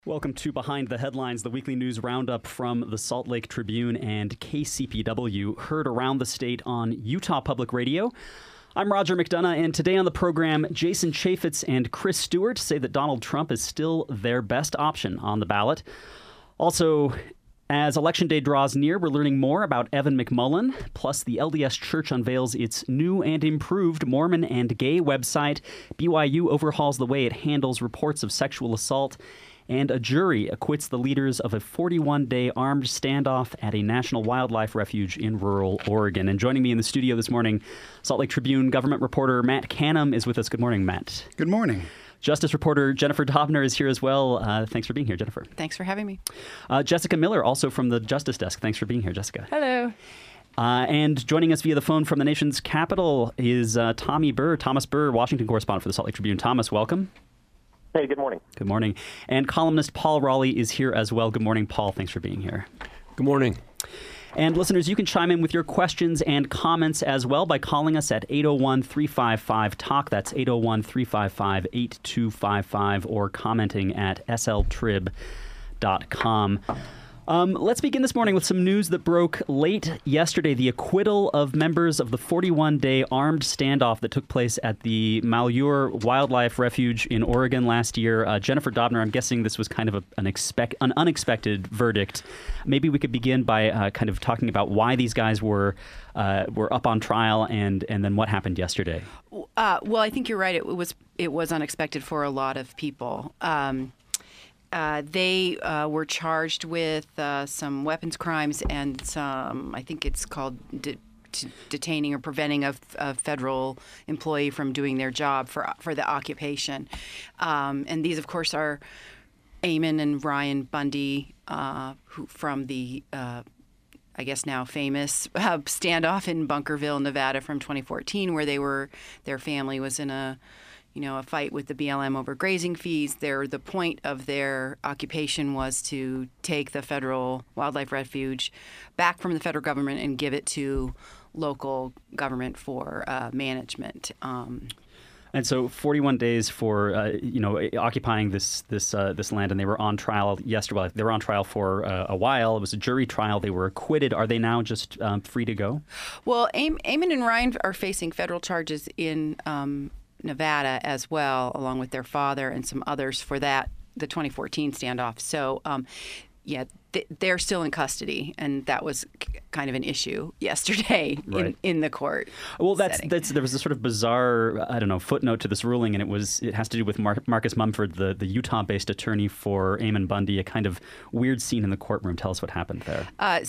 Welcome to Behind the Headlines, the weekly news roundup from the Salt Lake Tribune and KCPW, heard around the state on Utah Public Radio. I'm Roger McDonough, and today on the program, Jason Chaffetz and Chris Stewart say that Donald Trump is still their best option on the ballot. Also, as Election Day draws near, we're learning more about Evan McMullin. Plus, the LDS Church unveils its new and improved Mormon and gay website. BYU overhauls the way it handles reports of sexual assault. And a jury acquits the leaders of a 41-day armed standoff at a national wildlife refuge in rural Oregon. And joining me in the studio this morning, Salt Lake Tribune government reporter Matt Canham is with us. Good morning, Matt. Good morning. Justice reporter Jennifer Dobner is here as well. Thanks for being here, Jennifer. Thanks for having me. Jessica Miller, also from the Justice Desk. Thanks for being here, Jessica. Hello. And joining us via the phone from the nation's capital is Thomas Burr, Washington correspondent for the Salt Lake Tribune. Thomas, welcome. Hey, good morning. Good morning. And columnist Paul Raleigh is here as well. Good morning, Paul. Thanks for being here. Good morning. And listeners, you can chime in with your questions and comments as well by calling us at 801-355-TALK. That's 801-355-8255, or commenting at sltrib.com. Let's begin this morning with some news that broke late yesterday. The acquittal of members of the 41-day armed standoff that took place at the Malheur Wildlife Refuge in Oregon last year. Jennifer Dobner, I'm guessing this was kind of an unexpected verdict. Maybe we could begin by kind of talking about why these guys were up on trial and then what happened yesterday. Well, I think you're right. It was unexpected for a lot of people. They were charged with some weapons crimes and some, I think it's called detaining or preventing a federal employee from doing their job for the occupation. And these, of course, are Eamon and Ryan Bundy, who from the, I guess now famous standoff in Bunkerville, Nevada from 2014, where their family was in a fight with the BLM over grazing fees. The point of their occupation was to take the federal wildlife refuge back from the federal government and give it to local government for management. And so 41 days for, occupying this land, and they were on trial yesterday. Well, they were on trial for a while. It was a jury trial. They were acquitted. Are they now just free to go? Well, Eamon and Ryan are facing federal charges in Nevada as well, along with their father and some others for the 2014 standoff. So, they're still in custody, and that was kind of an issue yesterday in the court. Well, there was a sort of bizarre, footnote to this ruling, and it has to do with Marcus Mumford, the Utah-based attorney for Eamon Bundy. A kind of weird scene in the courtroom. Tell us what happened there.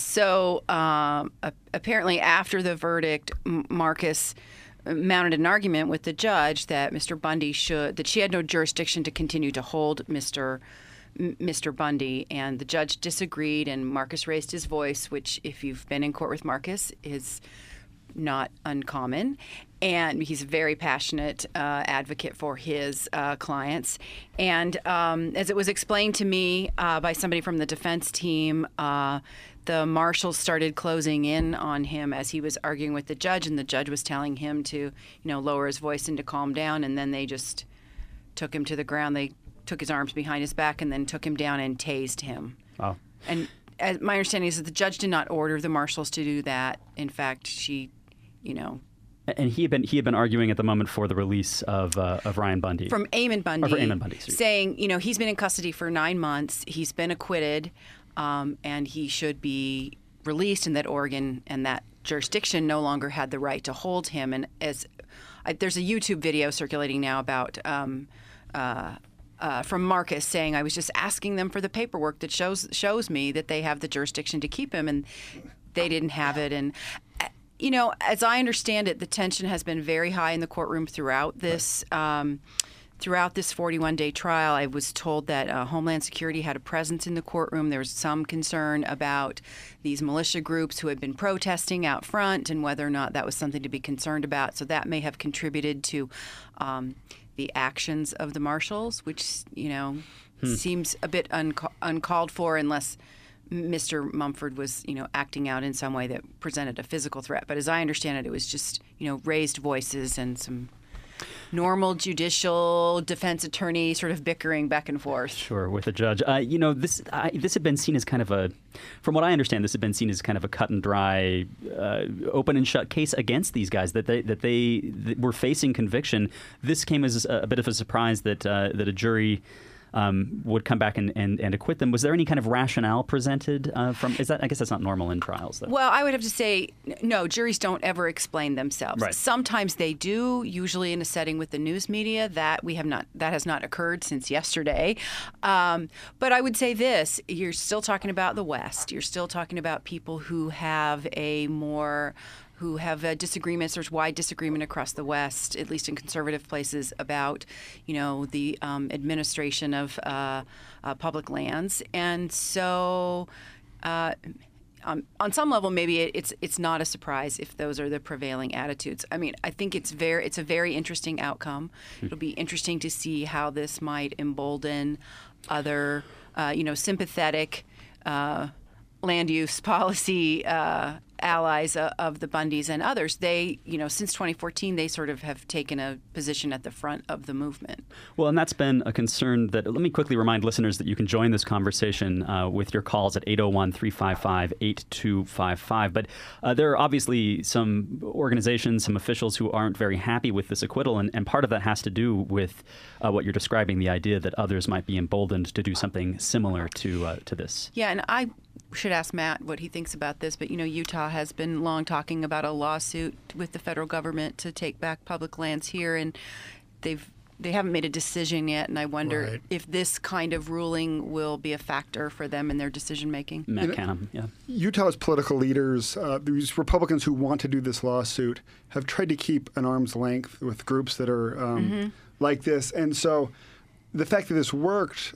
Apparently, after the verdict, Marcus mounted an argument with the judge that Mr. Bundy that she had no jurisdiction to continue to hold Mr. Bundy, and the judge disagreed, and Marcus raised his voice, which, if you've been in court with Marcus, is not uncommon. And he's a very passionate advocate for his clients. And as it was explained to me by somebody from the defense team, the marshals started closing in on him as he was arguing with the judge, and the judge was telling him to, lower his voice and to calm down, and then they just took him to the ground. They took his arms behind his back and then took him down and tased him. Oh. And my understanding is that the judge did not order the marshals to do that. In fact, she, And he had been arguing at the moment for the release of Ryan Bundy. From Eamon Bundy. Or for Eamon Bundy. Saying, he's been in custody for 9 months. He's been acquitted. And he should be released, and that Oregon and that jurisdiction no longer had the right to hold him. And there's a YouTube video circulating now about from Marcus saying, I was just asking them for the paperwork that shows me that they have the jurisdiction to keep him, and they didn't have it. And as I understand it, the tension has been very high in the courtroom throughout this. Throughout this 41-day trial, I was told that Homeland Security had a presence in the courtroom. There was some concern about these militia groups who had been protesting out front and whether or not that was something to be concerned about. So that may have contributed to the actions of the marshals, which, seems a bit uncalled for unless Mr. Mumford was, acting out in some way that presented a physical threat. But as I understand it, it was just, raised voices and some normal judicial defense attorney sort of bickering back and forth. Sure, with a judge. This had been seen as kind of from what I understand, this had been seen as kind of a cut and dry, open and shut case against these guys, that they were facing conviction. This came as a bit of a surprise that a jury would come back and acquit them. Was there any kind of rationale presented from? I guess that's not normal in trials, though. Well, I would have to say no. Juries don't ever explain themselves. Right. Sometimes they do. Usually in a setting with the news media, that has not occurred since yesterday. But I would say this: you're still talking about the West. You're still talking about people who have disagreements. There's wide disagreement across the West, at least in conservative places, about the administration of public lands, and so on some level, maybe it's not a surprise if those are the prevailing attitudes. I mean, I think it's a very interesting outcome. It'll be interesting to see how this might embolden other sympathetic land use policy allies of the Bundys and others. They, since 2014, they sort of have taken a position at the front of the movement. Well, and that's been a concern that, let me quickly remind listeners that you can join this conversation with your calls at 801-355-8255. But there are obviously some organizations, some officials who aren't very happy with this acquittal, and part of that has to do with what you're describing, the idea that others might be emboldened to do something similar to this. Yeah, and I should ask Matt what he thinks about this, but Utah has been long talking about a lawsuit with the federal government to take back public lands here, and they haven't made a decision yet, and I wonder if this kind of ruling will be a factor for them in their decision making. Matt Canham, yeah. Utah's political leaders, these Republicans who want to do this lawsuit, have tried to keep an arm's length with groups that are like this, and so the fact that this worked,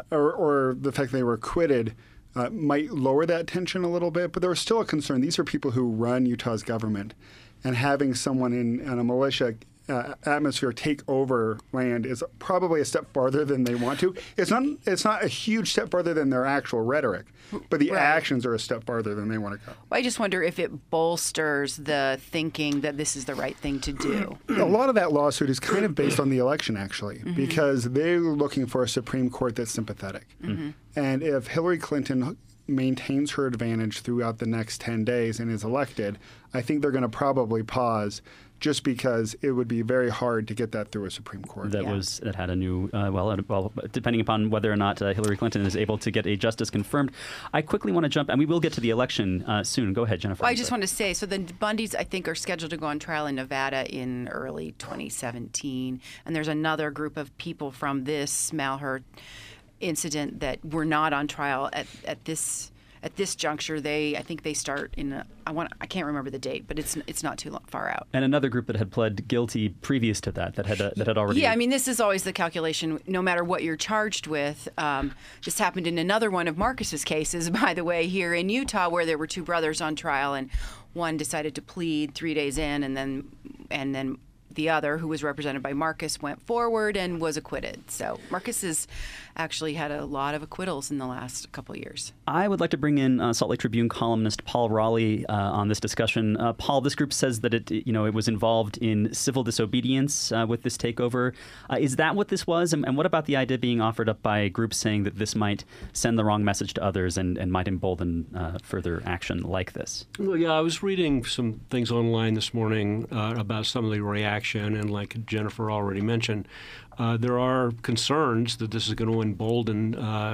or the fact that they were acquitted, might lower that tension a little bit, but there was still a concern. These are people who run Utah's government, and having someone in a militia atmosphere take over land is probably a step farther than they want to. It's not a huge step farther than their actual rhetoric, but the actions are a step farther than they want to go. I just wonder if it bolsters the thinking that this is the right thing to do. A lot of that lawsuit is kind of based on the election, actually, because they're looking for a Supreme Court that's sympathetic. And if Hillary Clinton maintains her advantage throughout the next 10 days and is elected, I think they're going to probably pause, just because it would be very hard to get that through a Supreme Court. That had a new, well, depending upon whether or not Hillary Clinton is able to get a justice confirmed. I quickly want to jump, and we will get to the election soon. Go ahead, Jennifer. Well, I just want to say, so the Bundys, I think, are scheduled to go on trial in Nevada in early 2017, and there's another group of people from this Malheur incident that were not on trial at this juncture. I think they start in I can't remember the date, but it's not too far out. And another group that had pled guilty previous to that had already. Yeah, I mean, this is always the calculation. No matter what you're charged with, this happened in another one of Marcus's cases, by the way, here in Utah, where there were two brothers on trial, and one decided to plead 3 days in, and then the other, who was represented by Marcus, went forward and was acquitted. So Marcus has actually had a lot of acquittals in the last couple of years. I would like to bring in Salt Lake Tribune columnist Paul Raleigh on this discussion. Paul, this group says that it was involved in civil disobedience with this takeover. Is that what this was? And what about the idea being offered up by groups saying that this might send the wrong message to others and might embolden further action like this? Well, yeah, I was reading some things online this morning about some of the reaction, and like Jennifer already mentioned, there are concerns that this is going to embolden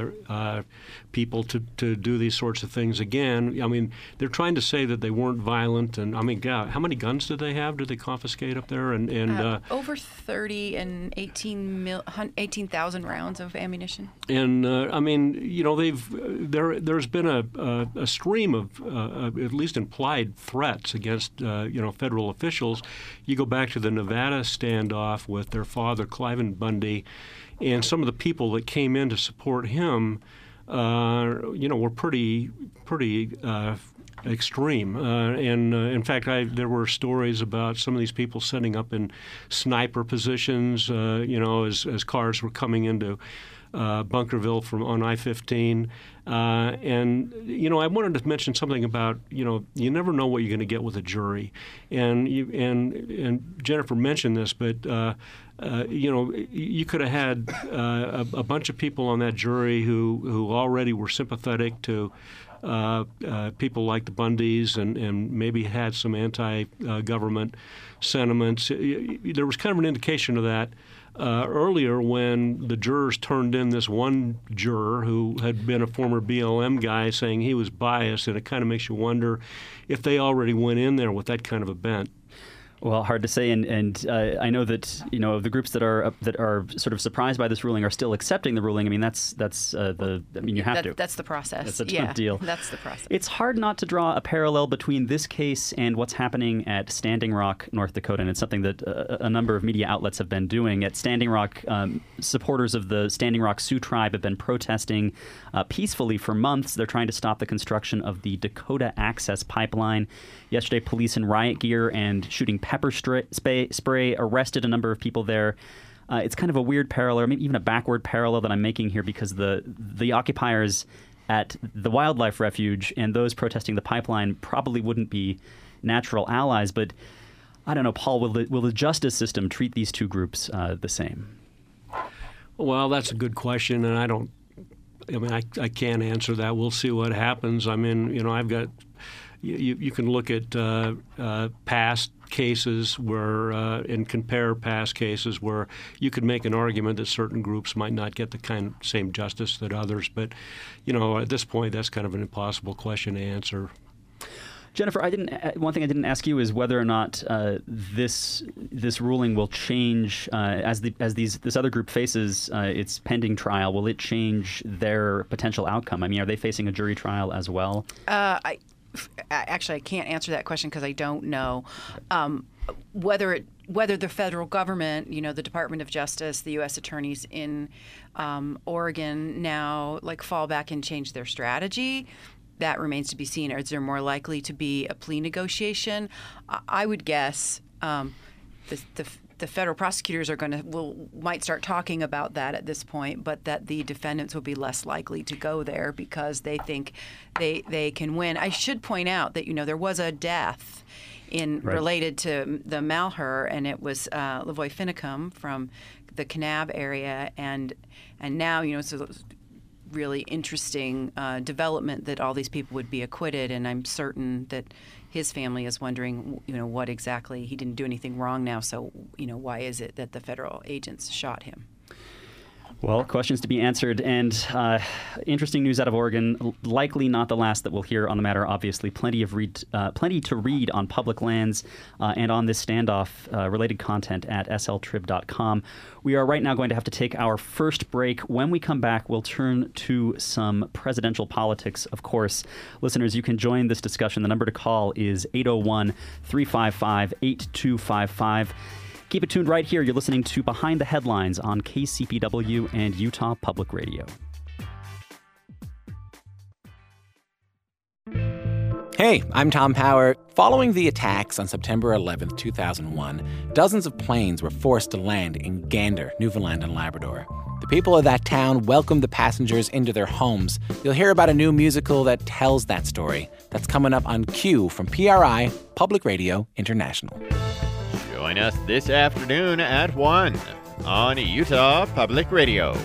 people to do these sorts of things again. I mean, they're trying to say that they weren't violent, and I mean, God, how many guns did they have? Did they confiscate up there? And over 30 and 18,000 rounds of ammunition. And I mean, there's been a stream of at least implied threats against federal officials. You go back to the Nevada standoff with their father, Cliven Bundy, and some of the people that came in to support him, were pretty extreme. And in fact, there were stories about some of these people setting up in sniper positions, as cars were coming into Bunkerville on I-15. And, I wanted to mention something about, you never know what you're going to get with a jury. And Jennifer mentioned this, but, you could have had a bunch of people on that jury who already were sympathetic to people like the Bundys and maybe had some anti-government sentiments. There was kind of an indication of that earlier when the jurors turned in this one juror who had been a former BLM guy saying he was biased, and it kind of makes you wonder if they already went in there with that kind of a bent. Well, hard to say, and I know that the groups that are sort of surprised by this ruling are still accepting the ruling. I mean, you have to. That's the process. That's a tough deal. That's the process. It's hard not to draw a parallel between this case and what's happening at Standing Rock, North Dakota, and it's something that a number of media outlets have been doing. At Standing Rock, supporters of the Standing Rock Sioux Tribe have been protesting peacefully for months. They're trying to stop the construction of the Dakota Access Pipeline. Yesterday, police in riot gear and shooting pepper spray arrested a number of people there. It's kind of a weird parallel, or maybe even a backward parallel that I'm making here, because the occupiers at the wildlife refuge and those protesting the pipeline probably wouldn't be natural allies. But I don't know, Paul, will the justice system treat these two groups the same? Well, that's a good question, and I can't answer that. We'll see what happens. I mean, I've got. You can look at past cases where and compare past cases where you could make an argument that certain groups might not get the same justice that others. But, at this point, that's kind of an impossible question to answer. Jennifer, one thing I didn't ask you is whether or not this ruling will change as this other group faces its pending trial. Will it change their potential outcome? I mean, are they facing a jury trial as well? Actually, I can't answer that question because I don't know whether the federal government, the Department of Justice, the U.S. attorneys in Oregon now fall back and change their strategy. That remains to be seen. Or is there more likely to be a plea negotiation? I would guess the federal prosecutors might start talking about that at this point, but that the defendants will be less likely to go there because they think they can win. I should point out that there was a death related to the Malheur, and it was Lavoy Finicum from the Kanab area, and now it's a really interesting development that all these people would be acquitted, and I'm certain that his family is wondering, what exactly, he didn't do anything wrong now, so, why is it that the federal agents shot him? Well, questions to be answered, and interesting news out of Oregon. Likely not the last that we'll hear on the matter. Obviously, plenty to read on Public Lands and on this standoff. Related content at sltrib.com. We are right now going to have to take our first break. When we come back, we'll turn to some presidential politics. Of course, listeners, you can join this discussion. The number to call is 801-355-8255. Keep it tuned right here. You're listening to Behind the Headlines on KCPW and Utah Public Radio. Hey, I'm Tom Power. Following the attacks on September 11th, 2001, dozens of planes were forced to land in Gander, Newfoundland and Labrador. The people of that town welcomed the passengers into their homes. You'll hear about a new musical that tells that story. That's coming up on Q from PRI, Public Radio International. Join us this afternoon at 1 on Utah Public Radio.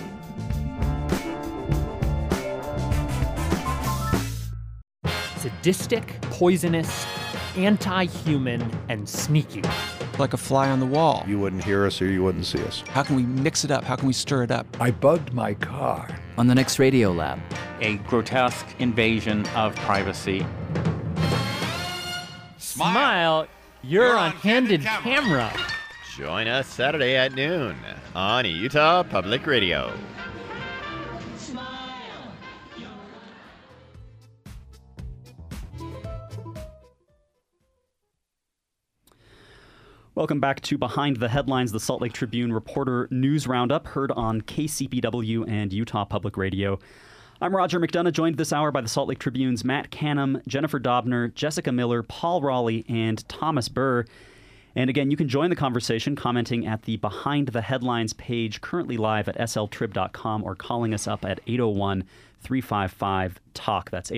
Sadistic, poisonous, anti-human, and sneaky. Like a fly on the wall. You wouldn't hear us or you wouldn't see us. How can we mix it up? How can we stir it up? I bugged my car. On the next Radio Lab. A grotesque invasion of privacy. Smile. You're on Candid Camera. Join us Saturday at noon on Utah Public Radio. Welcome back to Behind the Headlines, the Salt Lake Tribune Reporter News Roundup, heard on KCPW and Utah Public Radio. I'm Roger McDonough, joined this hour by the Salt Lake Tribune's Matt Canham, Jennifer Dobner, Jessica Miller, Paul Raleigh, and Thomas Burr. And again, you can join the conversation commenting at the Behind the Headlines page, currently live at sltrib.com, or calling us up at 801-355-TALK. That's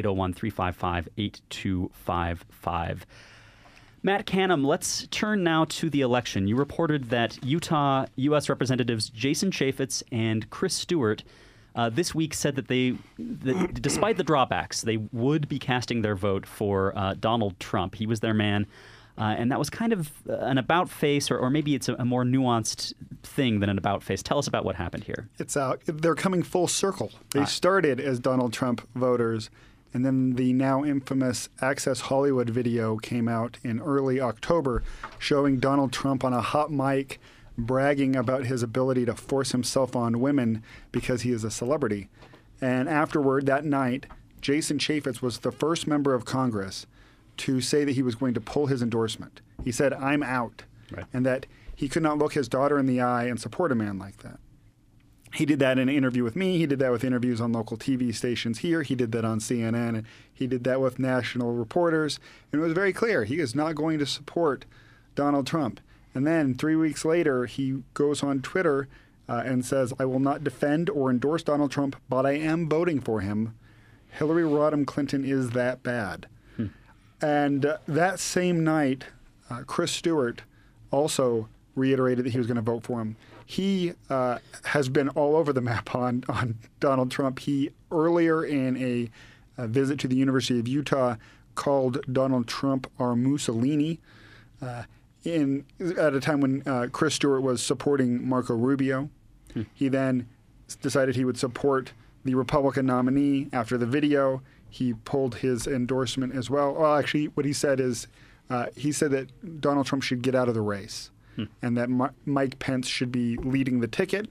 801-355-8255. Matt Canham, let's turn now to the election. You reported that Utah U.S. Representatives Jason Chaffetz and Chris Stewart this week said that despite the drawbacks, they would be casting their vote for Donald Trump. He was their man. And that was kind of an about-face, or maybe it's a more nuanced thing than an about-face. Tell us about what happened here. They're coming full circle. They started as Donald Trump voters, and then the now infamous Access Hollywood video came out in early October showing Donald Trump on a hot mic bragging about his ability to force himself on women because he is a celebrity. And afterward, that night, Jason Chaffetz was the first member of Congress to say that he was going to pull his endorsement. He said, "I'm out," right, and that he could not look his daughter in the eye and support a man like that. He did that in an interview with me. He did that with interviews on local TV stations here. He did that on CNN. And he did that with national reporters. And it was very clear he is not going to support Donald Trump. And then 3 weeks later, he goes on Twitter and says, "I will not defend or endorse Donald Trump, but I am voting for him. Hillary Rodham Clinton is that bad." And that same night, Chris Stewart also reiterated that he was going to vote for him. He has been all over the map on Donald Trump. He, earlier in a visit to the University of Utah, called Donald Trump our Mussolini at a time when Chris Stewart was supporting Marco Rubio. He then decided he would support the Republican nominee after the video. He pulled his endorsement as well. Well, actually, what he said is he said that Donald Trump should get out of the race and that Mike Pence should be leading the ticket.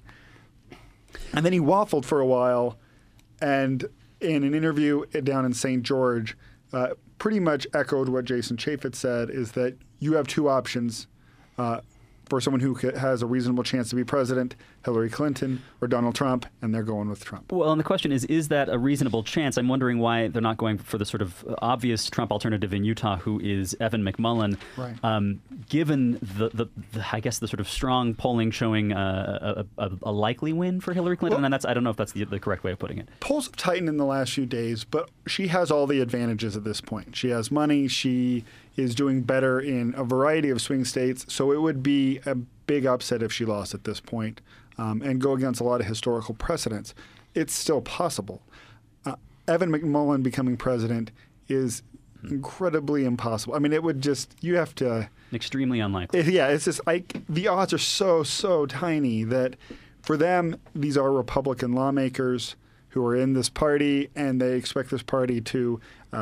And then he waffled for a while, and in an interview down in St. George, pretty much echoed what Jason Chaffetz said, is that you have two options for someone who has a reasonable chance to be president, Hillary Clinton or Donald Trump, and they're going with Trump. Well, and the question is that a reasonable chance? I'm wondering why they're not going for the sort of obvious Trump alternative in Utah, who is Evan McMullin. Right. Given the I guess the sort of strong polling showing a likely win for Hillary Clinton, and I don't know if that's the correct way of putting it. Polls have tightened in the last few days, but she has all the advantages at this point. She has money. She is doing better in a variety of swing states, so it would be a big upset if she lost at this point and go against a lot of historical precedents. It's still possible. Evan McMullin becoming president is incredibly impossible. I mean, it would just, you have to... Extremely unlikely. It's just like the odds are so tiny that for them, these are Republican lawmakers who are in this party, and they expect this party to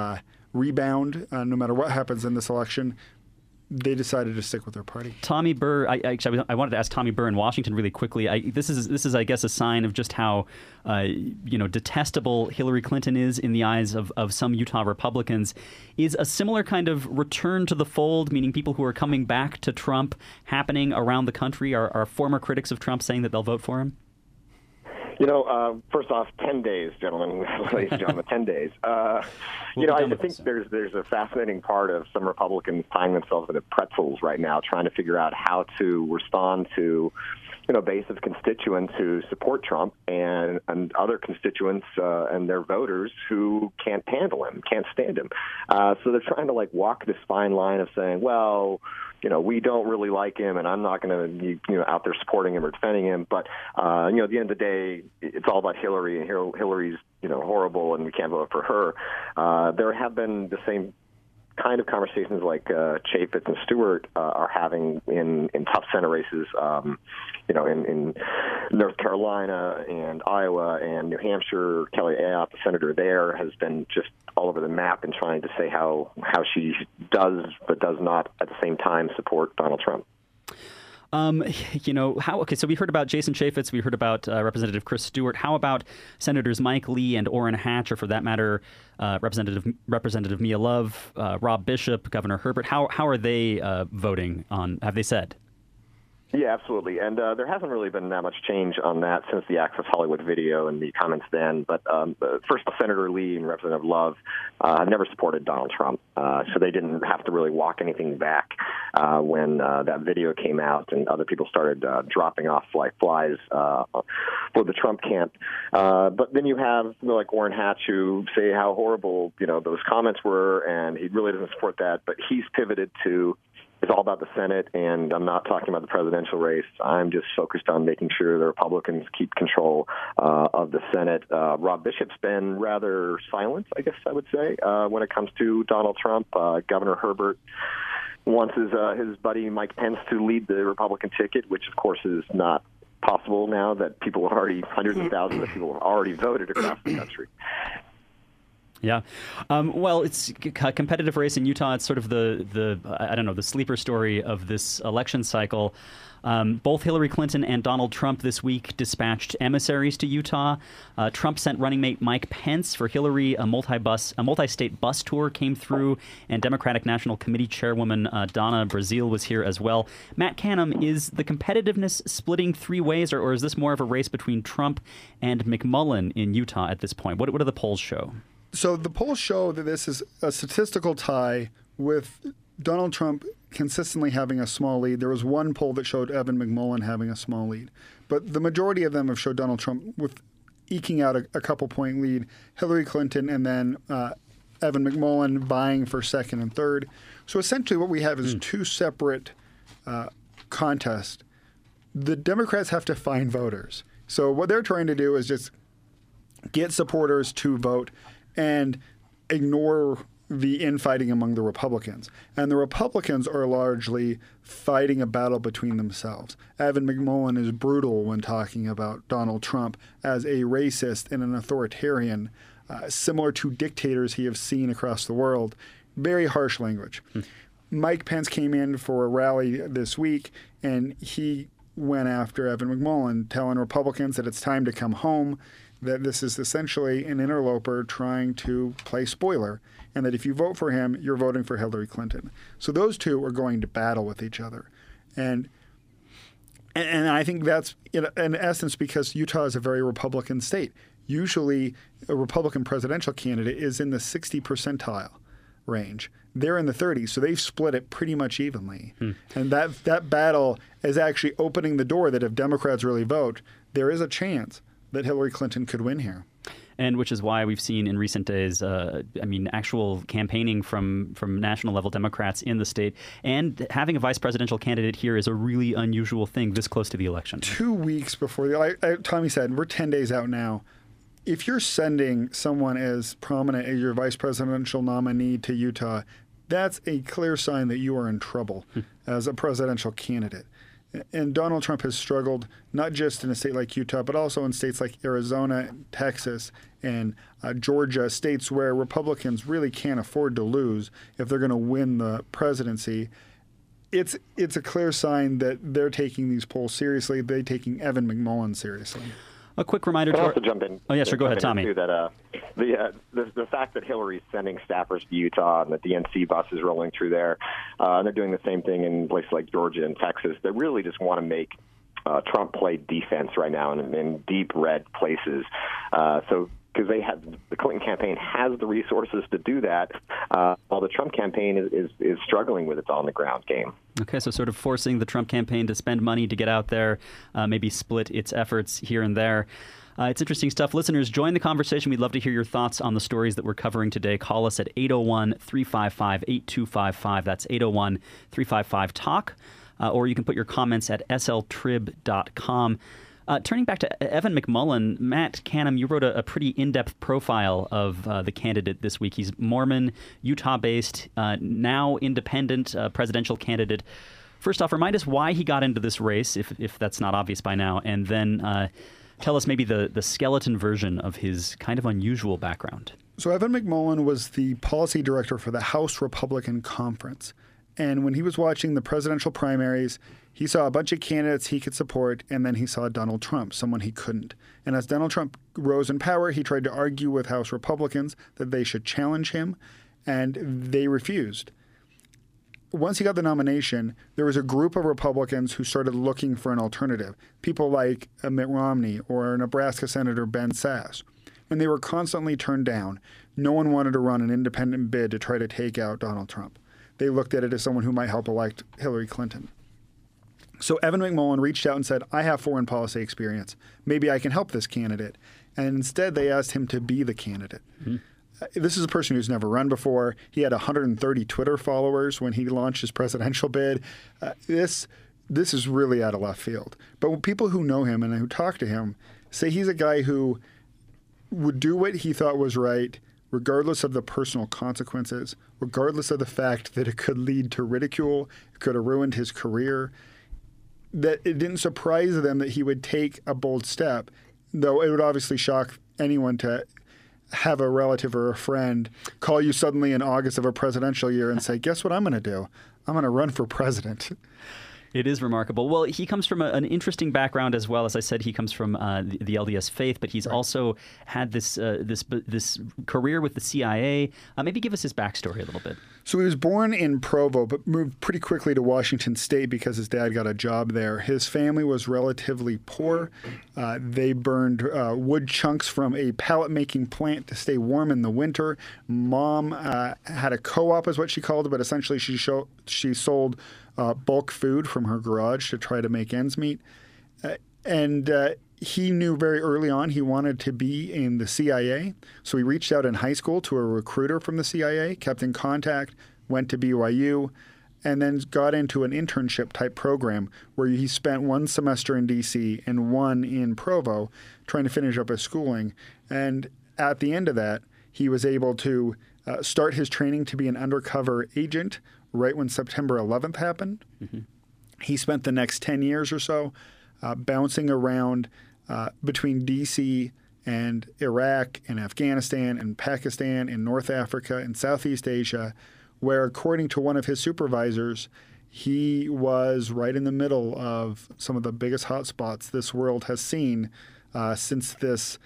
rebound no matter what happens in this election. They decided to stick with their party. Tommy Burr, I wanted to ask Tommy Burr in Washington really quickly. This is, I guess, a sign of just how detestable Hillary Clinton is in the eyes of some Utah Republicans. Is a similar kind of return to the fold, meaning people who are coming back to Trump, happening around the country? Are former critics of Trump saying that they'll vote for him? First off, 10 days, gentlemen, ladies and gentlemen, 10 days. I think there's a fascinating part of some Republicans tying themselves into pretzels right now, trying to figure out how to respond to, a base of constituents who support Trump and other constituents and their voters who can't handle him, can't stand him. So they're trying to walk this fine line of saying, well, we don't really like him, and I'm not going to be, out there supporting him or defending him. But, at the end of the day, it's all about Hillary, and Hillary's, horrible, and we can't vote for her. There have been the same kind of conversations like Chaffetz and Stewart are having in tough Senate races, in North Carolina and Iowa and New Hampshire. Kelly Ayotte, the senator there, has been just all over the map and trying to say how she does but does not at the same time support Donald Trump. So we heard about Jason Chaffetz, we heard about Representative Chris Stewart. How about Senators Mike Lee and Orrin Hatch, or for that matter, Representative Mia Love, Rob Bishop, Governor Herbert? How are they voting on? Have they said? Yeah, absolutely. And there hasn't really been that much change on that since the Access Hollywood video and the comments then. But first, Senator Lee and Representative Love have never supported Donald Trump, so they didn't have to really walk anything back when that video came out and other people started dropping off like flies for the Trump camp. But then you have like Orrin Hatch who say how horrible those comments were, and he really doesn't support that. But he's pivoted to it's all about the Senate, and I'm not talking about the presidential race. I'm just focused on making sure the Republicans keep control of the Senate. Rob Bishop's been rather silent, I guess I would say, when it comes to Donald Trump. Governor Herbert wants his buddy Mike Pence to lead the Republican ticket, which, of course, is not possible now that hundreds of thousands of people have already voted across the country. Yeah. Well, it's a competitive race in Utah. It's sort of the sleeper story of this election cycle. Both Hillary Clinton and Donald Trump this week dispatched emissaries to Utah. Trump sent running mate Mike Pence. For Hillary, a multi-state bus tour came through, and Democratic National Committee Chairwoman Donna Brazile was here as well. Matt Canham, is the competitiveness splitting three ways, or is this more of a race between Trump and McMullin in Utah at this point? What do the polls show? So the polls show that this is a statistical tie with Donald Trump consistently having a small lead. There was one poll that showed Evan McMullin having a small lead. But the majority of them have showed Donald Trump with eking out a couple-point lead, Hillary Clinton and then Evan McMullin vying for second and third. So essentially what we have is two separate contests. The Democrats have to find voters. So what they're trying to do is just get supporters to vote and ignore the infighting among the Republicans. And the Republicans are largely fighting a battle between themselves. Evan McMullin is brutal when talking about Donald Trump as a racist and an authoritarian, similar to dictators he has seen across the world. Very harsh language. Mike Pence came in for a rally this week, and he went after Evan McMullin, telling Republicans that it's time to come home, that this is essentially an interloper trying to play spoiler, and that if you vote for him, you're voting for Hillary Clinton. So those two are going to battle with each other. And I think that's, in essence, because Utah is a very Republican state. Usually a Republican presidential candidate is in the 60 percentile range. They're in the 30s, so they've split it pretty much evenly. And that battle is actually opening the door that if Democrats really vote, there is a chance that Hillary Clinton could win here. And which is why we've seen in recent days, actual campaigning from national level Democrats in the state. And having a vice presidential candidate here is a really unusual thing this close to the election. 2 weeks before Tommy said, we're 10 days out now. If you're sending someone as prominent as your vice presidential nominee to Utah, that's a clear sign that you are in trouble as a presidential candidate. And Donald Trump has struggled not just in a state like Utah, but also in states like Arizona, Texas, and Georgia, states where Republicans really can't afford to lose if they're going to win the presidency. It's a clear sign that they're taking these polls seriously. They're taking Evan McMullin seriously. A quick reminder to also jump in. Oh, yeah, sure. Go ahead, Tommy. That the fact that Hillary's sending staffers to Utah and the DNC bus is rolling through there, and they're doing the same thing in places like Georgia and Texas, they really just want to make Trump play defense right now in deep red places. Because the Clinton campaign has the resources to do that, while the Trump campaign is struggling with its on-the-ground game. Okay, so sort of forcing the Trump campaign to spend money to get out there, maybe split its efforts here and there. It's interesting stuff. Listeners, join the conversation. We'd love to hear your thoughts on the stories that we're covering today. Call us at 801-355-8255. That's 801-355-TALK. Or you can put your comments at sltrib.com. Turning back to Evan McMullin, Matt Canham, you wrote a pretty in-depth profile of the candidate this week. He's Mormon, Utah-based, now independent presidential candidate. First off, remind us why he got into this race, if that's not obvious by now, and then tell us maybe the skeleton version of his kind of unusual background. So Evan McMullin was the policy director for the House Republican Conference. And when he was watching the presidential primaries, he saw a bunch of candidates he could support, and then he saw Donald Trump, someone he couldn't. And as Donald Trump rose in power, he tried to argue with House Republicans that they should challenge him, and they refused. once he got the nomination, there was a group of Republicans who started looking for an alternative. People like Mitt Romney or Nebraska Senator Ben Sasse. And they were constantly turned down. No one wanted to run an independent bid to try to take out Donald Trump. They looked at it as someone who might help elect Hillary Clinton. So Evan McMullin reached out and said, I have foreign policy experience. Maybe I can help this candidate. And instead, they asked him to be the candidate. Mm-hmm. This is a person who's never run before. He had 130 Twitter followers when he launched his presidential bid. This is really out of left field. But people who know him and who talk to him say he's a guy who would do what he thought was right, regardless of the personal consequences, regardless of the fact that it could lead to ridicule, it could have ruined his career. That it didn't surprise them that he would take a bold step, though it would obviously shock anyone to have a relative or a friend call you suddenly in August of a presidential year and say, guess what I'm going to do? I'm going to run for president. It is remarkable. Well, he comes from an interesting background as well. As I said, he comes from the LDS faith, but he's also had this career with the CIA. Maybe give us his backstory a little bit. So he was born in Provo, but moved pretty quickly to Washington State because his dad got a job there. His family was relatively poor. They burned wood chunks from a pallet-making plant to stay warm in the winter. Mom had a co-op, is what she called it, but essentially she sold bulk food from her garage to try to make ends meet. He knew very early on he wanted to be in the CIA. So he reached out in high school to a recruiter from the CIA, kept in contact, went to BYU, and then got into an internship type program where he spent one semester in D.C. and one in Provo trying to finish up his schooling. And at the end of that, he was able to start his training to be an undercover agent right when September 11th happened. Mm-hmm. He spent the next 10 years or so bouncing around between D.C. and Iraq and Afghanistan and Pakistan and North Africa and Southeast Asia, where, according to one of his supervisors, he was right in the middle of some of the biggest hotspots this world has seen since since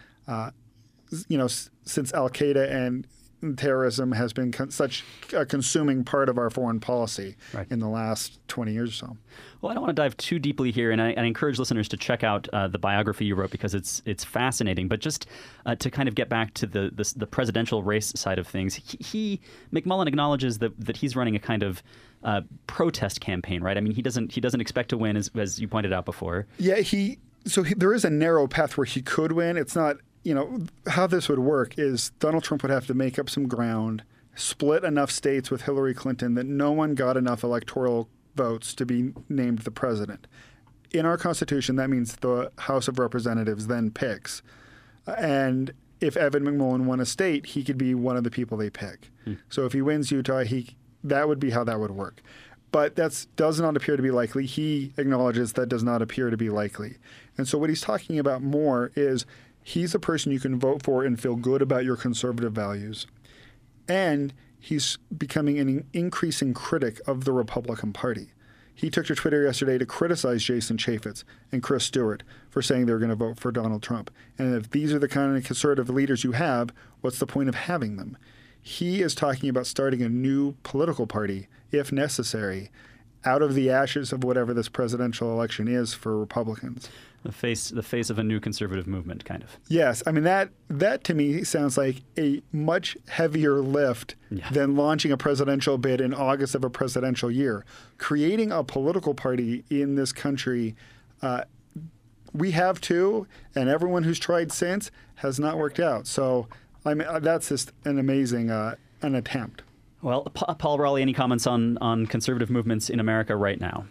Al-Qaeda and terrorism has been such a consuming part of our foreign policy in the last 20 years or so. Well, I don't want to dive too deeply here, and I encourage listeners to check out the biography you wrote because it's fascinating. But just to kind of get back to the presidential race side of things, McMullin acknowledges that he's running a kind of protest campaign, right? I mean, he doesn't expect to win, as you pointed out before. Yeah, there is a narrow path where he could win. It's not. How this would work is Donald Trump would have to make up some ground, split enough states with Hillary Clinton that no one got enough electoral votes to be named the president. In our Constitution, that means the House of Representatives then picks. And if Evan McMullin won a state, he could be one of the people they pick. So if he wins Utah, that would be how that would work. But that does not appear to be likely. He acknowledges that does not appear to be likely. And so what he's talking about more is he's a person you can vote for and feel good about your conservative values. And he's becoming an increasing critic of the Republican Party. He took to Twitter yesterday to criticize Jason Chaffetz and Chris Stewart for saying they're going to vote for Donald Trump. And if these are the kind of conservative leaders you have, what's the point of having them? He is talking about starting a new political party, if necessary, out of the ashes of whatever this presidential election is for Republicans. The face of a new conservative movement, kind of. Yes. I mean, that to me sounds like a much heavier lift than launching a presidential bid in August of a presidential year. Creating a political party in this country, we have too, and everyone who's tried since has not worked out. So I mean, that's just an amazing an attempt. Well, Paul Raleigh, any comments on conservative movements in America right now?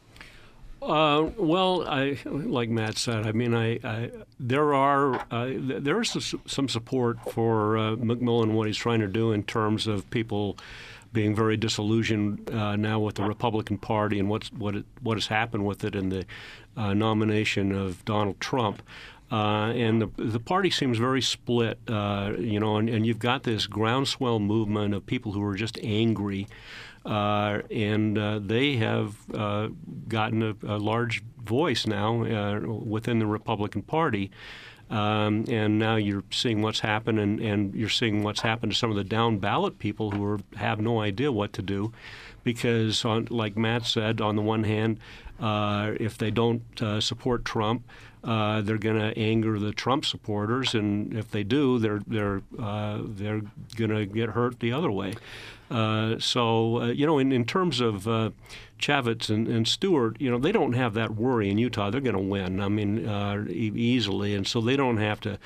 Well, like Matt said, I mean, there is some support for McMullin, what he's trying to do in terms of people being very disillusioned now with the Republican Party and what has happened with it in the nomination of Donald Trump. And the party seems very split, and you've got this groundswell movement of people who are just angry. And they have gotten a large voice now within the Republican Party. And now you're seeing what's happened, and you're seeing what's happened to some of the down ballot people who have no idea what to do, because, like Matt said, on the one hand, if they don't support Trump, they're going to anger the Trump supporters, and if they do, they're going to get hurt the other way. In terms of Chavez and Stewart, they don't have that worry in Utah. They're going to win. I mean, easily, and so they don't have to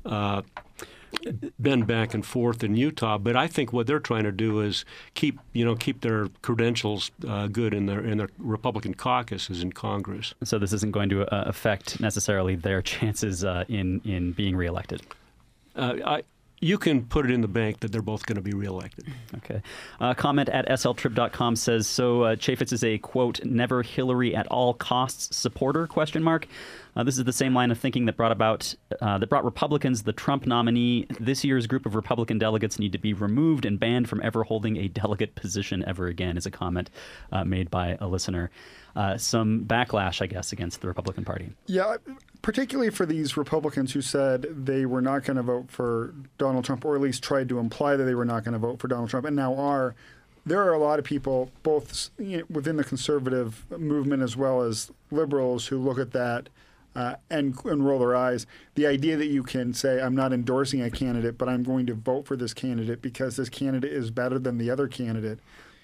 bend back and forth in Utah. But I think what they're trying to do is keep their credentials good in their Republican caucuses in Congress. So this isn't going to affect necessarily their chances in being reelected. You can put it in the bank that they're both going to be reelected. Okay. Comment at sltrib.com says, so Chaffetz is a, quote, never Hillary at all costs supporter, ? This is the same line of thinking that brought Republicans the Trump nominee. This year's group of Republican delegates need to be removed and banned from ever holding a delegate position ever again, is a comment made by a listener. Some backlash, I guess, against the Republican Party. Yeah, particularly for these Republicans who said they were not going to vote for Donald Trump, or at least tried to imply that they were not going to vote for Donald Trump, and now are. There are a lot of people, both within the conservative movement as well as liberals, who look at that and roll their eyes. The idea that you can say, I'm not endorsing a candidate, but I'm going to vote for this candidate because this candidate is better than the other candidate,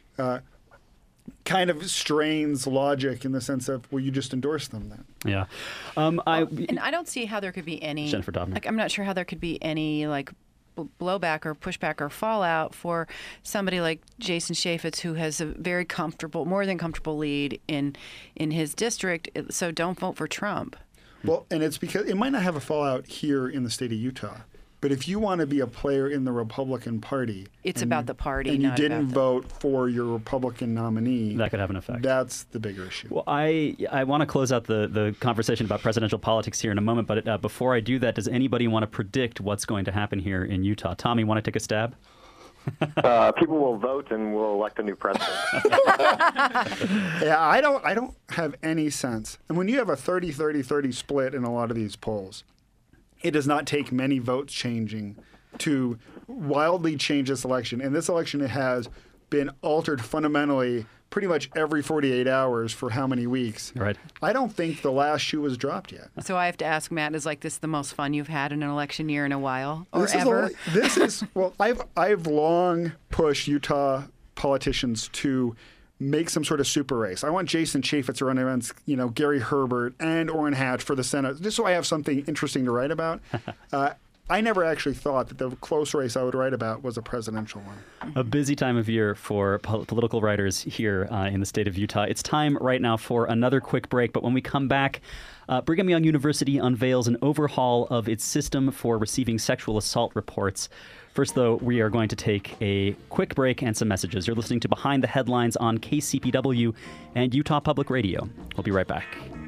kind of strains logic in the sense of, well, you just endorse them then. Yeah. And I don't see how there could be any... Jennifer Doudna. I'm not sure how there could be any, blowback or pushback or fallout for somebody like Jason Chaffetz, who has a very more than comfortable lead in his district. So don't vote for Trump. Well, and it's because it might not have a fallout here in the state of Utah, but if you want to be a player in the Republican Party, it's about the party, and you not didn't about vote for your Republican nominee, that could have an effect. That's the bigger issue. Well, I want to close out the conversation about presidential politics here in a moment, but before I do that, does anybody want to predict what's going to happen here in Utah? Tommy, want to take a stab? People will vote and we'll elect a new president. Yeah, I don't have any sense. And when you have a 30-30-30 split in a lot of these polls, it does not take many votes changing to wildly change this election. And this election has been altered fundamentally pretty much every 48 hours for how many weeks? Right. I don't think the last shoe was dropped yet. So I have to ask, Matt, is this the most fun you've had in an election year in a while, or this ever? Well, I've long pushed Utah politicians to make some sort of super race. I want Jason Chaffetz to run against, Gary Herbert and Orrin Hatch for the Senate, just so I have something interesting to write about. I never actually thought that the close race I would write about was a presidential one. A busy time of year for political writers here in the state of Utah. It's time right now for another quick break, but when we come back, Brigham Young University unveils an overhaul of its system for receiving sexual assault reports. First, though, we are going to take a quick break and some messages. You're listening to Behind the Headlines on KCPW and Utah Public Radio. We'll be right back.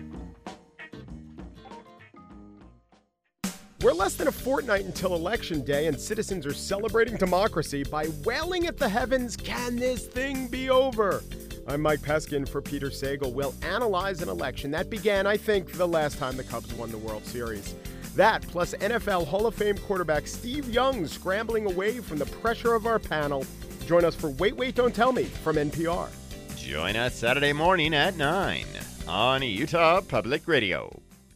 We're less than a fortnight until Election Day, and citizens are celebrating democracy by wailing at the heavens, can this thing be over? I'm Mike Peskin for Peter Sagal. We'll analyze an election that began, I think, the last time the Cubs won the World Series. That, plus NFL Hall of Fame quarterback Steve Young scrambling away from the pressure of our panel. Join us for Wait, Wait, Don't Tell Me from NPR. Join us Saturday morning at 9 on Utah Public Radio.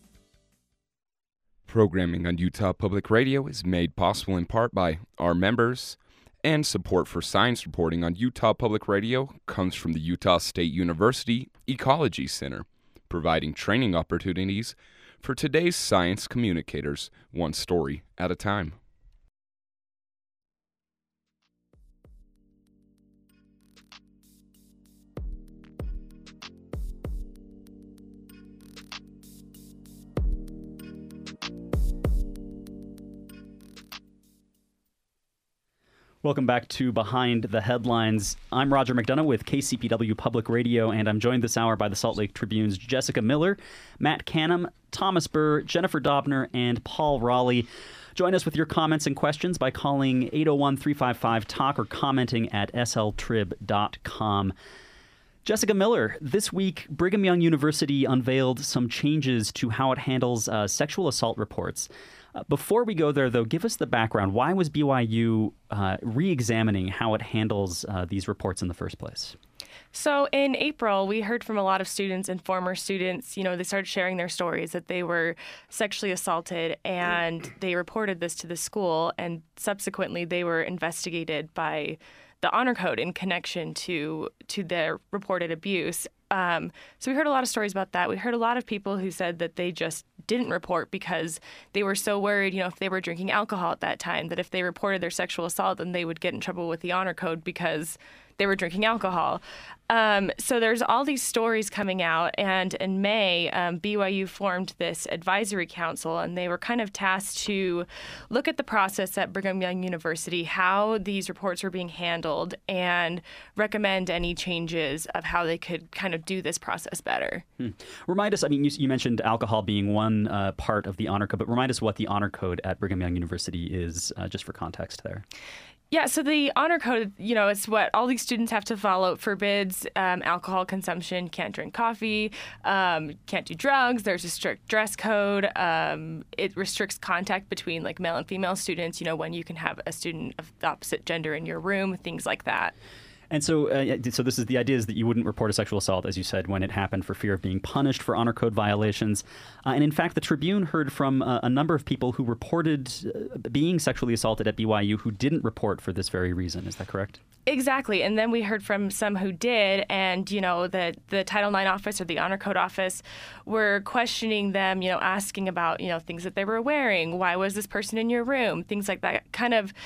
Programming on Utah Public Radio is made possible in part by our members, and support for science reporting on Utah Public Radio comes from the Utah State University Ecology Center, providing training opportunities for today's science communicators, one story at a time. Welcome back to Behind the Headlines. I'm Roger McDonough with KCPW Public Radio, and I'm joined this hour by the Salt Lake Tribune's Jessica Miller, Matt Canham, Thomas Burr, Jennifer Doudna, and Paul Raleigh. Join us with your comments and questions by calling 801-355-TALK or commenting at sltrib.com. Jessica Miller, this week, Brigham Young University unveiled some changes to how it handles sexual assault reports. Before we go there, though, give us the background. Why was BYU re-examining how it handles these reports in the first place? So in April, we heard from a lot of students and former students, they started sharing their stories that they were sexually assaulted, and they reported this to the school, and subsequently they were investigated by the Honor Code in connection to their reported abuse. So we heard a lot of stories about that. We heard a lot of people who said that they just didn't report because they were so worried, if they were drinking alcohol at that time, that if they reported their sexual assault, then they would get in trouble with the Honor Code because they were drinking alcohol. So there's all these stories coming out, and in May, BYU formed this advisory council, and they were kind of tasked to look at the process at Brigham Young University, how these reports were being handled, and recommend any changes of how they could kind of do this process better. Remind us, you mentioned alcohol being one part of the Honor Code, but remind us what the Honor Code at Brigham Young University is, just for context there. Yeah, so the Honor Code, it's what all these students have to follow. It forbids alcohol consumption, can't drink coffee, can't do drugs. There's a strict dress code. It restricts contact between male and female students, when you can have a student of the opposite gender in your room, things like that. And so this is the idea is that you wouldn't report a sexual assault, as you said, when it happened for fear of being punished for Honor Code violations. And in fact, the Tribune heard from a number of people who reported being sexually assaulted at BYU who didn't report for this very reason. Is that correct? Exactly. And then we heard from some who did, and, the Title IX office or the Honor Code office were questioning them, asking about, things that they were wearing. Why was this person in your room? Things like that, kind of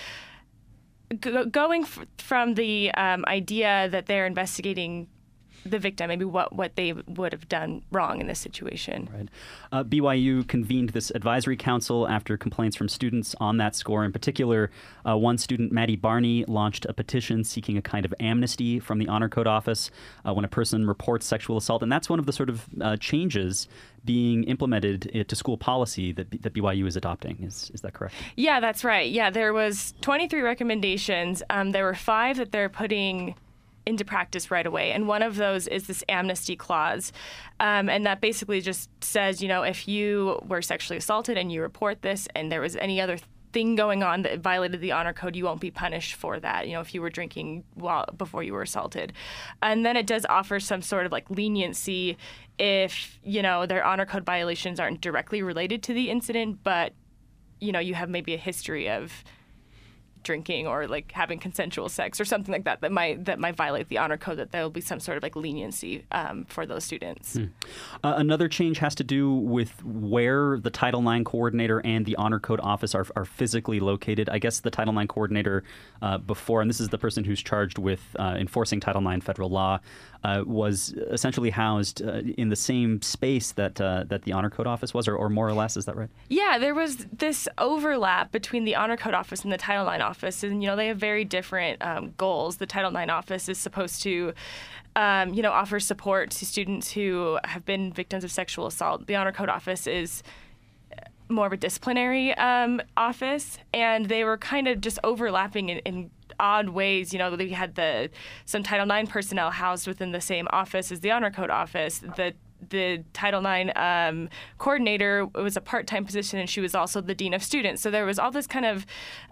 going from the idea that they're investigating the victim, maybe what they would have done wrong in this situation. Right. BYU convened this advisory council after complaints from students on that score. In particular, one student, Maddie Barney, launched a petition seeking a kind of amnesty from the Honor Code office when a person reports sexual assault. And that's one of the sort of changes being implemented to school policy that BYU is adopting. Is that correct? Yeah, that's right. Yeah, there was 23 recommendations. There were 5 that they're putting into practice right away. And one of those is this amnesty clause. And that basically just says, if you were sexually assaulted and you report this and there was any other thing going on that violated the Honor Code, you won't be punished for that, if you were drinking before you were assaulted. And then it does offer some sort of leniency if, their Honor Code violations aren't directly related to the incident, but, you have maybe a history of drinking or having consensual sex or something like that might violate the Honor Code, that there will be some sort of leniency for those students. Another change has to do with where the Title IX coordinator and the Honor Code office are physically located. I guess the Title IX coordinator before, and this is the person who's charged with enforcing Title IX federal law, was essentially housed in the same space that the Honor Code office was, or more or less. Is that right? Yeah, there was this overlap between the Honor Code office and the Title IX office, and they have very different goals. The Title IX office is supposed to offer support to students who have been victims of sexual assault. The Honor Code office is more of a disciplinary office, and they were kind of just overlapping in odd ways. We had some Title IX personnel housed within the same office as the Honor Code office. The Title IX coordinator was a part-time position, and she was also the dean of students. So there was all this kind of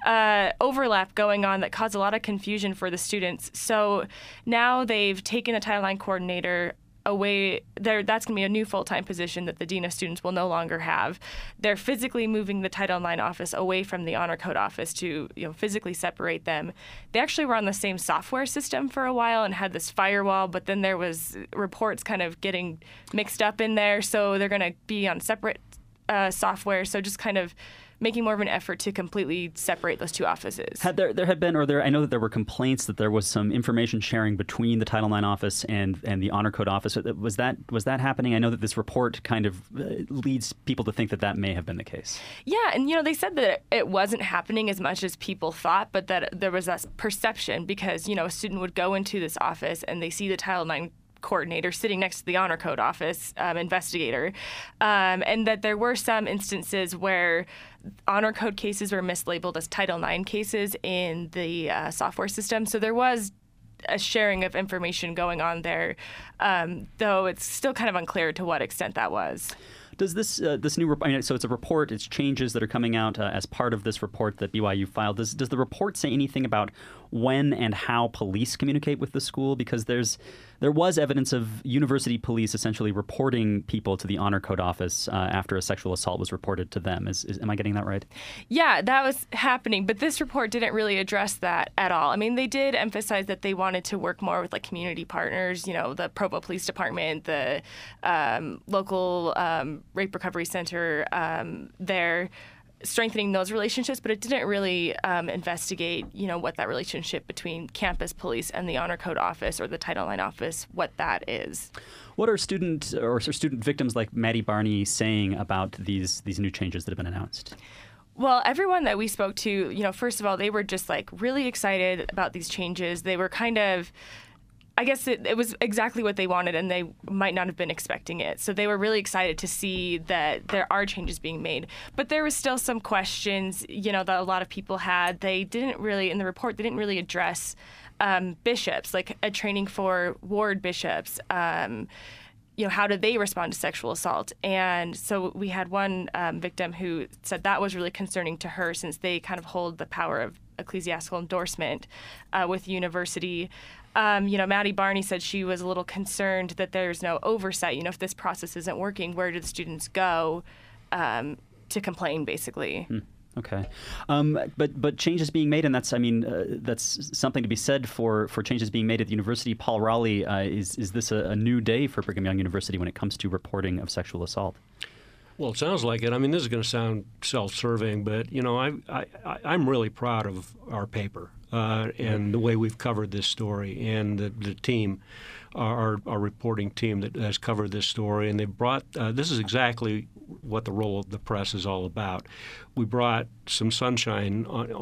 overlap going on that caused a lot of confusion for the students. So now they've taken the Title IX coordinator away. That's going to be a new full-time position that the dean of students will no longer have. They're physically moving the Title IX office away from the Honor Code office to physically separate them. They actually were on the same software system for a while and had this firewall, but then there was reports kind of getting mixed up in there, so they're going to be on separate software. So just kind of making more of an effort to completely separate those two offices. I know that there were complaints that there was some information sharing between the Title IX office and the Honor Code office. Was that happening? I know that this report kind of leads people to think that may have been the case. Yeah, and they said that it wasn't happening as much as people thought, but that there was that perception because a student would go into this office and they see the Title IX coordinator sitting next to the Honor Code office investigator, and that there were some instances where Honor Code cases were mislabeled as Title IX cases in the software system. So there was a sharing of information going on there, though it's still kind of unclear to what extent that was. Does this new report? So it's a report. It's changes that are coming out as part of this report that BYU filed. Does the report say anything about when and how police communicate with the school? Because there was evidence of university police essentially reporting people to the Honor Code office after a sexual assault was reported to them. Am I getting that right? Yeah, that was happening, but this report didn't really address that at all. I mean, they did emphasize that they wanted to work more with community partners, the Provo Police Department, the local rape recovery center there, strengthening those relationships, but it didn't really investigate, what that relationship between campus police and the Honor Code office or the Title IX office, what that is. What are student victims like Maddie Barney saying about these new changes that have been announced? Well, everyone that we spoke to, first of all, they were just really excited about these changes. They were kind of, I guess it was exactly what they wanted, and they might not have been expecting it. So they were really excited to see that there are changes being made. But there was still some questions, that a lot of people had. They didn't really, in the report, they didn't really address bishops, like a training for ward bishops. How did they respond to sexual assault? And so we had one victim who said that was really concerning to her, since they kind of hold the power of ecclesiastical endorsement with the university. Maddie Barney said she was a little concerned that there's no oversight. If this process isn't working, where do the students go to complain, basically? Okay, but changes being made, and that's something to be said for changes being made at the university. Paul Raleigh, is this a new day for Brigham Young University when it comes to reporting of sexual assault? Well, it sounds like it. I mean, this is going to sound self-serving, but I'm really proud of our paper and the way we've covered this story, and the team, our reporting team that has covered this story, and they brought. This is exactly what the role of the press is all about. We brought some sunshine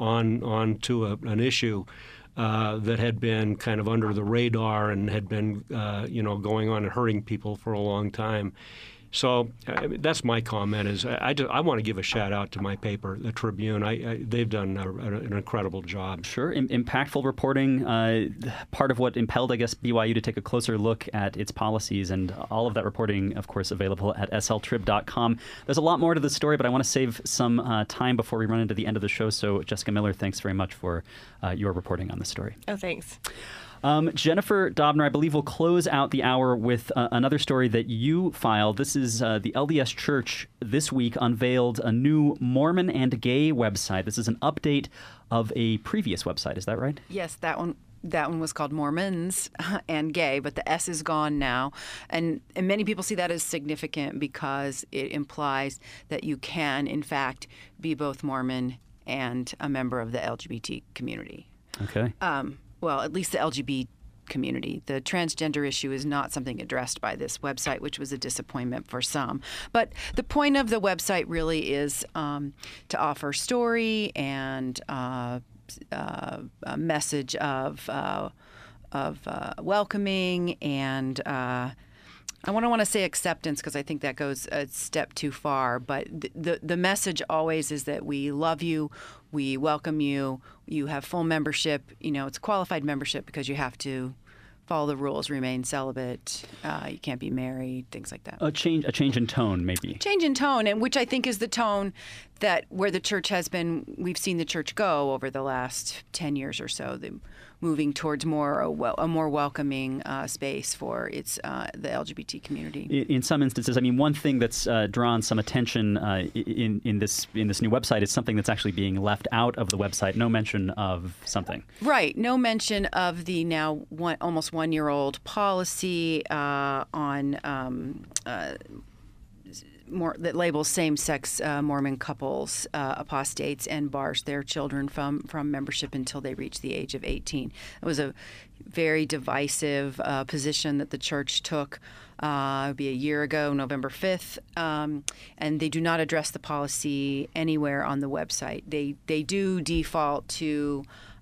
on to an issue that had been kind of under the radar and had been going on and hurting people for a long time. So that's my comment. Is I want to give a shout out to my paper, the Tribune. They've done an incredible job. Sure, impactful reporting. Part of what impelled, I guess, BYU to take a closer look at its policies, and all of that reporting, of course, available at sltrib.com. There's a lot more to the story, but I want to save some time before we run into the end of the show. So, Jessica Miller, thanks very much for your reporting on the story. Oh, thanks. Jennifer Dobner, I believe, will close out the hour with another story that you filed. This is the LDS Church this week unveiled a new Mormon and Gay website. This is an update of a previous website. Is that right? Yes, that one. That one was called Mormons and Gay, but the S is gone now. And many people see that as significant because it implies that you can, in fact, be both Mormon and a member of the LGBT community. Okay. Well, at least the LGBT community. The transgender issue is not something addressed by this website, which was a disappointment for some. But the point of the website really is to offer story and a message of welcoming and I want to say acceptance because I think that goes a step too far. But the message always is that we love you, we welcome you, you have full membership. It's qualified membership because you have to follow the rules, remain celibate, you can't be married, things like that. A change in tone, maybe. Change in tone, and which I think is the tone that where the church has been. We've seen the church go over the last 10 years or so. Moving towards a more welcoming space for the LGBT community. In some instances, I mean, one thing that's drawn some attention in this new website is something that's actually being left out of the website. No mention of something. Right. No mention of the now almost 1-year-old policy on. That labels same-sex Mormon couples apostates and bars their children from membership until they reach the age of 18. It was a very divisive position that the church took. It would be a year ago, November 5th, and they do not address the policy anywhere on the website. They do default to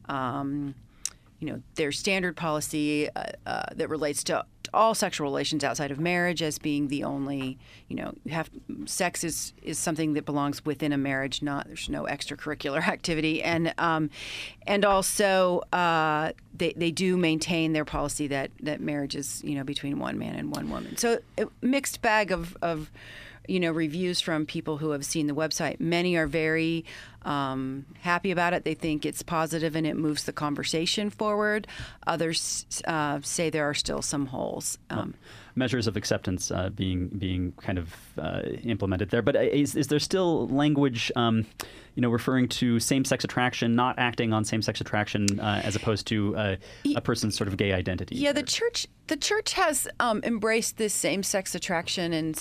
their standard policy that relates to all sexual relations outside of marriage as being the only, sex is something that belongs within a marriage. There's no extracurricular activity, and also they do maintain their policy that marriage is between one man and one woman. So a mixed bag of reviews from people who have seen the website. Many are very happy about it. They think it's positive and it moves the conversation forward. Others say there are still some holes. Measures of acceptance being kind of implemented there. But is there still language, referring to same-sex attraction, not acting on same-sex attraction as opposed to a person's sort of gay identity? Yeah, the church has embraced this same-sex attraction and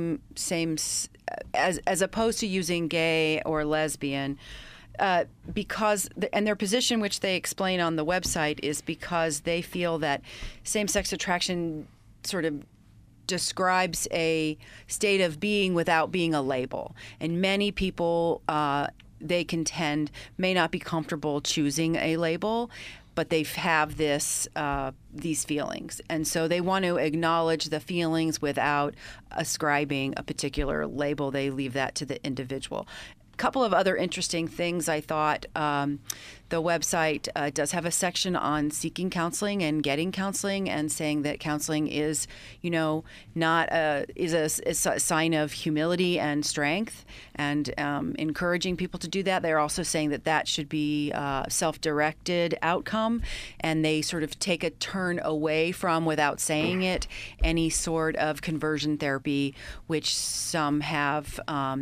as opposed to using gay or lesbian. Because their position, which they explain on the website, is because they feel that same-sex attraction sort of describes a state of being without being a label. And many people, they contend, may not be comfortable choosing a label, but they have these feelings. And so they want to acknowledge the feelings without ascribing a particular label. They leave that to the individual. Couple of other interesting things I thought. The website does have a section on seeking counseling and getting counseling, and saying that counseling is, not is a sign of humility and strength, and encouraging people to do that. They're also saying that should be self-directed outcome, and they sort of take a turn away from, without saying it, any sort of conversion therapy, which some have.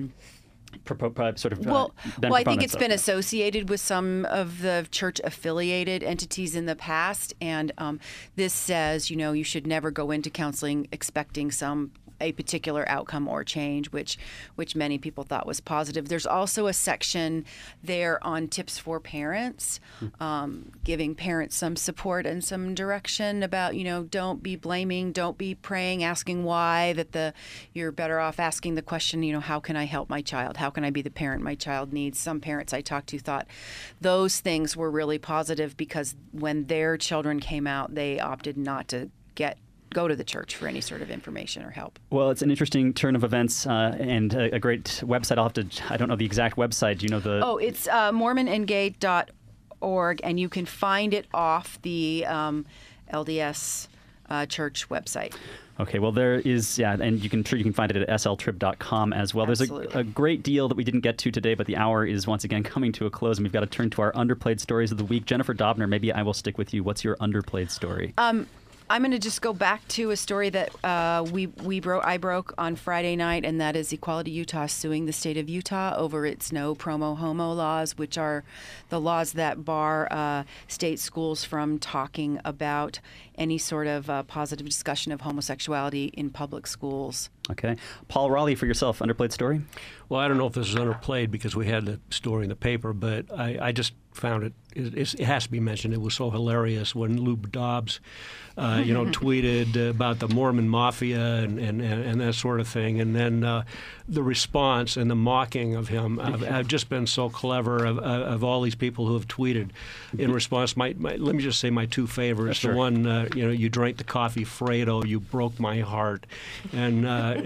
I think it's been associated with some of the church-affiliated entities in the past, and this says, you should never go into counseling expecting a particular outcome or change, which many people thought was positive. There's also a section there on tips for parents, giving parents some support and some direction about, don't be blaming, don't be praying, asking why, you're better off asking the question, how can I help my child? How can I be the parent my child needs? Some parents I talked to thought those things were really positive because when their children came out, they opted not to go to the church for any sort of information or help. Well, it's an interesting turn of events and a great website. I don't know the exact website. Do you know the... Oh, it's mormonandgay.org, and you can find it off the LDS church website. Okay, well, there is, and you can find it at sltrib.com as well. Absolutely. There's a great deal that we didn't get to today, but the hour is once again coming to a close, and we've got to turn to our underplayed stories of the week. Jennifer Dobner, maybe I will stick with you. What's your underplayed story? I'm going to just go back to a story that I broke on Friday night, and that is Equality Utah suing the state of Utah over its no promo homo laws, which are the laws that bar state schools from talking about any sort of positive discussion of homosexuality in public schools. Okay. Paul Raleigh, for yourself, underplayed story? Well, I don't know if this is underplayed because we had the story in the paper, but I just found it has to be mentioned. It was so hilarious when Lube Dobbs, tweeted about the Mormon Mafia and that sort of thing. And then the response and the mocking of him have just been so clever of all these people who have tweeted in response. Let me just say my two favorites. Sure. The one, you drank the coffee Fredo, you broke my heart. And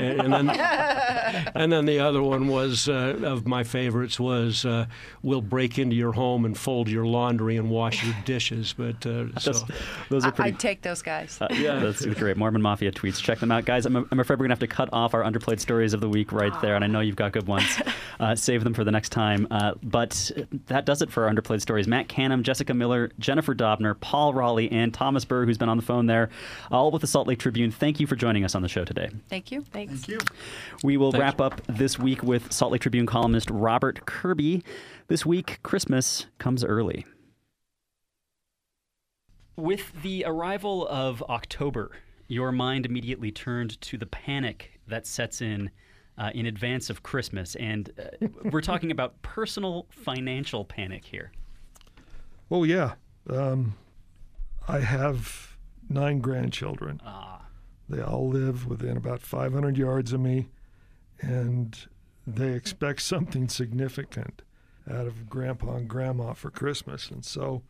then the other one was, of my favorites, was we'll break into your home and fold your laundry and wash your dishes. But those are pretty... I'd take those guys. That's great. Mormon Mafia tweets. Check them out, guys. I'm afraid we're going to have to cut off our underplayed stories of the week right there, and I know you've got good ones. Save them for the next time. But that does it for our underplayed stories. Matt Canham, Jessica Miller, Jennifer Dobner, Paul Raleigh, and Thomas Burr, who's been on the phone there, all with the Salt Lake Tribune. Thank you for joining us on the show today. Thank you. Thanks. Thank you. We will wrap up this week with Salt Lake Tribune columnist Robert Kirby. This week, Christmas comes early. With the arrival of October, your mind immediately turned to the panic that sets in advance of Christmas. And we're talking about personal financial panic here. Oh, yeah. I have 9 grandchildren. They all live within about 500 yards of me, and they expect something significant out of Grandpa and Grandma for Christmas. And so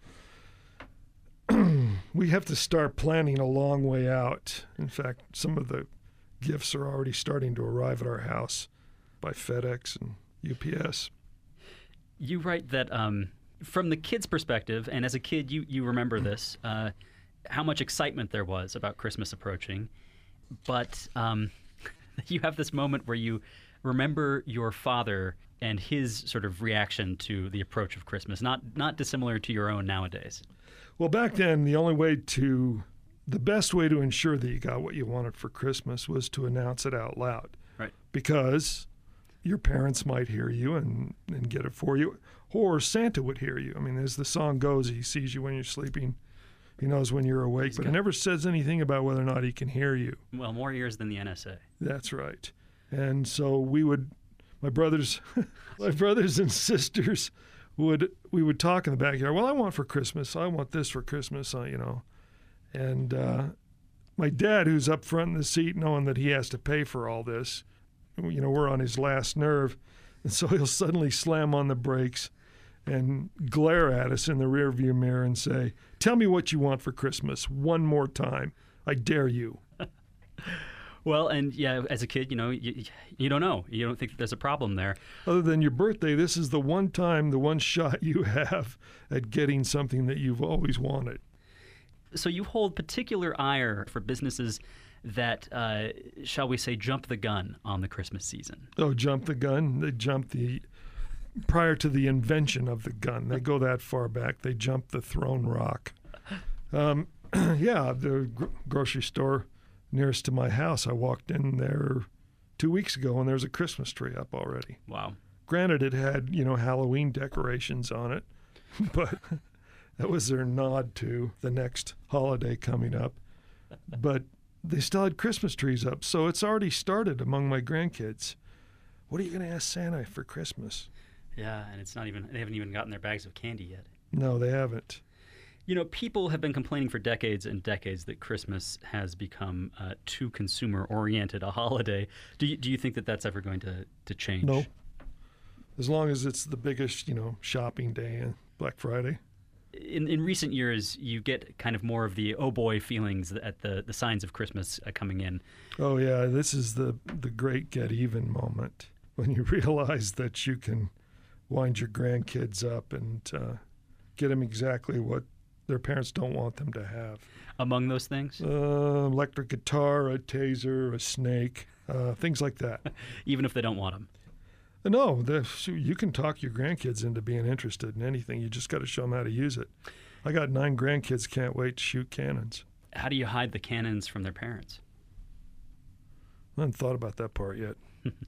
we have to start planning a long way out. In fact, some of the gifts are already starting to arrive at our house by FedEx and UPS. You write that from the kid's perspective, and as a kid you remember this, how much excitement there was about Christmas approaching. But You have this moment where you remember your father and his sort of reaction to the approach of Christmas, not dissimilar to your own nowadays. Well, back then, the best way to ensure that you got what you wanted for Christmas was to announce it out loud. Right. Because your parents might hear you and get it for you, or Santa would hear you. I mean, as the song goes, he sees you when you're sleeping. He knows when you're awake, but he never says anything about whether or not he can hear you. Well, more ears than the NSA. That's right. And so my brothers and sisters we would talk in the backyard. Well, I want this for Christmas, And my dad, who's up front in the seat, knowing that he has to pay for all this, we're on his last nerve, and so he'll suddenly slam on the brakes and glare at us in the rearview mirror and say, "Tell me what you want for Christmas one more time. I dare you." Well, and yeah, as a kid, you don't know. You don't think that there's a problem there. Other than your birthday, this is the one shot you have at getting something that you've always wanted. So you hold particular ire for businesses that, shall we say, jump the gun on the Christmas season. Oh, jump the gun? They jump prior to the invention of the gun. They go that far back. They jump the throne rock. The grocery store nearest to my house, I walked in there 2 weeks ago, and there's a Christmas tree up already. Wow. Granted, it had, Halloween decorations on it, but that was their nod to the next holiday coming up. But they still had Christmas trees up, so it's already started among my grandkids. What are you going to ask Santa for Christmas? Yeah, and they haven't even gotten their bags of candy yet. No, they haven't. People have been complaining for decades and decades that Christmas has become too consumer-oriented a holiday. Do you think that that's ever going to change? No. As long as it's the biggest, shopping day, Black Friday. In recent years, you get kind of more of the oh boy feelings at the signs of Christmas coming in. Oh yeah, this is the great get even moment when you realize that you can wind your grandkids up and get them exactly what their parents don't want them to have. Among those things? Electric guitar, a taser, a snake, things like that. Even if they don't want them? No, you can talk your grandkids into being interested in anything. You just got to show them how to use it. I got 9 grandkids, can't wait to shoot cannons. How do you hide the cannons from their parents? I haven't thought about that part yet.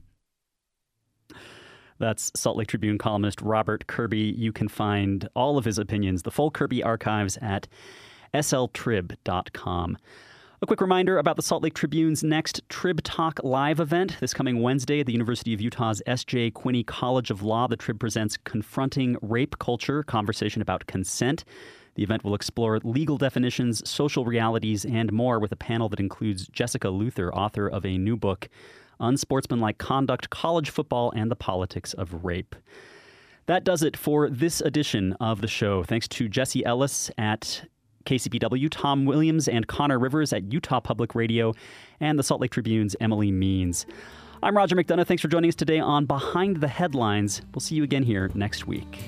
That's Salt Lake Tribune columnist Robert Kirby. You can find all of his opinions, the full Kirby archives, at sltrib.com. A quick reminder about the Salt Lake Tribune's next Trib Talk live event. This coming Wednesday at the University of Utah's S.J. Quinney College of Law, the Trib presents Confronting Rape Culture, conversation about consent. The event will explore legal definitions, social realities, and more with a panel that includes Jessica Luther, author of a new book, Unsportsmanlike Conduct, College Football, and the Politics of Rape. That does it for this edition of the show. Thanks to Jesse Ellis at KCPW, Tom Williams and Connor Rivers at Utah Public Radio, and the Salt Lake Tribune's Emily Means. I'm Roger McDonough. Thanks for joining us today on Behind the Headlines. We'll see you again here next week.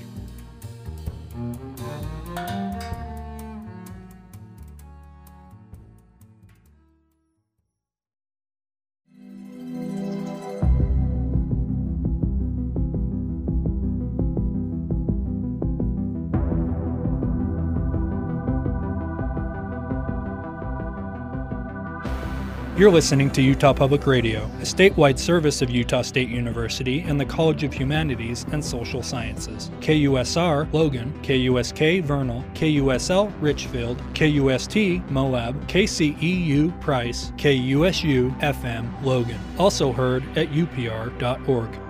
You're listening to Utah Public Radio, a statewide service of Utah State University and the College of Humanities and Social Sciences. KUSR, Logan, KUSK, Vernal, KUSL, Richfield, KUST, Moab, KCEU, Price, KUSU, FM, Logan. Also heard at upr.org.